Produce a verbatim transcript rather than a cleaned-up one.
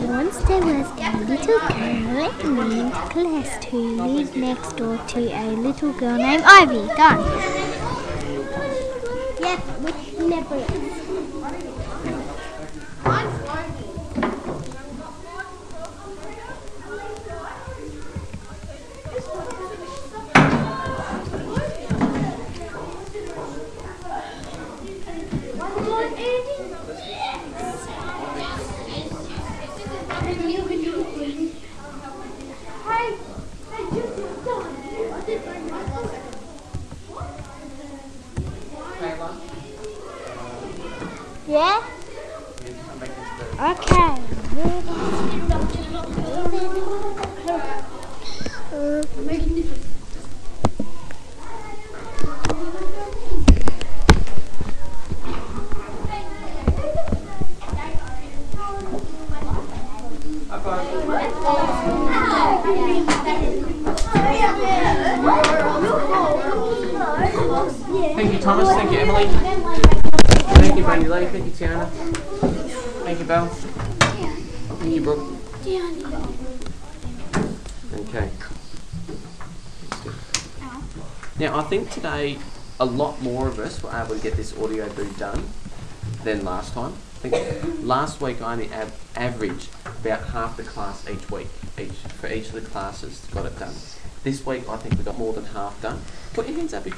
Once there was a little girl named Celeste who lived next door to a little girl named Ivy. Done. Yep, with never. Yeah? Okay. Thank you, Thomas. Thank you, Emily. Thank you, Brandy Lee. Thank you, Tiana. Thank you, Belle. Thank you, Brooke. Okay. Now, I think today a lot more of us were able to get this audio boot done than last time. I think last week I only av averaged about half the class each week, each for each of the classes got it done. This week I think we got more than half done. Put your hands up if